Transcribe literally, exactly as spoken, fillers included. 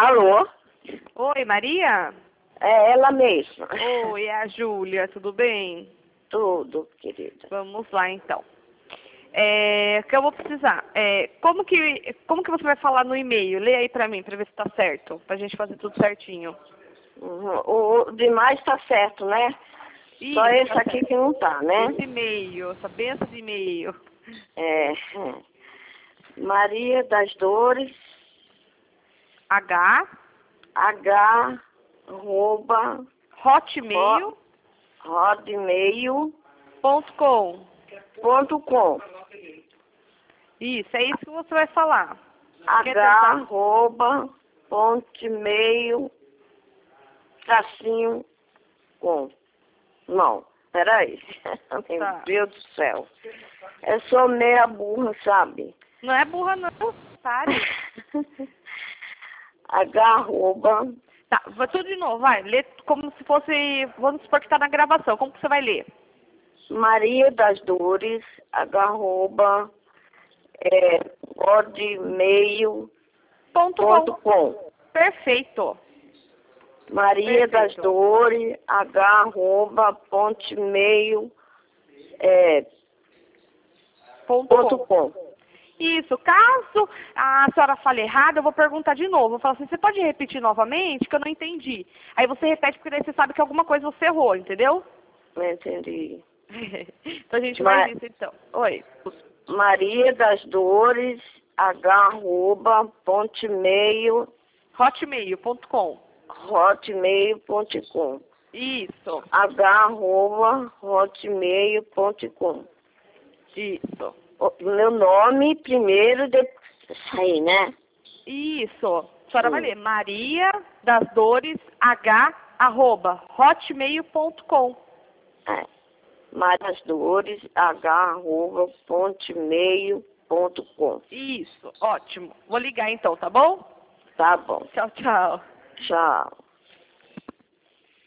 Alô? Oi, Maria? É ela mesma. Oi, é a Júlia, tudo bem? Tudo, querida. Vamos lá, então. É, o que eu vou precisar? É, como, que, como que você vai falar no e-mail? Lê aí pra mim, pra ver se tá certo, pra gente fazer tudo certinho. Uhum. O demais tá certo, né? Ih, Só esse tá aqui certo. que não tá, né? Esse e-mail, essa benção de e-mail. É. Maria das Dores, H, H, arroba, hotmail hotmail ponto com. ponto com. Isso, é isso que você vai falar. Quer H, tentar? arroba, ponto mail, tracinho, com. Não, peraí. Meu Tá. Deus do céu. Eu sou meia burra, sabe? Não é burra, não. Pare. H, arroba, Tá, vai tudo de novo, vai. Lê como se fosse, vamos supor que tá na gravação. Como que você vai ler? Maria das Dores, H, arroba, é, hotmail Ponto ponto com. com. Perfeito. Maria das Perfeito. Dores, H, arroba, ponto mail, é, Ponto ponto com. com. Isso. Caso a senhora fale errado, eu vou perguntar de novo. Eu vou falar assim, você pode repetir novamente, que eu não entendi. Aí você repete, porque daí você sabe que alguma coisa você errou, entendeu? Não entendi. Então a gente Ma faz isso, então. Oi. Maria das Dores, H, arroba, ponto mail, hotmail ponto com. hotmail ponto com. Isso. H, arroba, hotmail ponto com. Isso. O meu nome primeiro, depois isso aí, né? Isso. A senhora vai Hum. ler Maria das Dores H arroba hotmail ponto com. É. Maria das Dores, H, arroba, ponto mail ponto com. Isso. Ótimo. Vou ligar então, tá bom? Tá bom. Tchau, tchau. Tchau.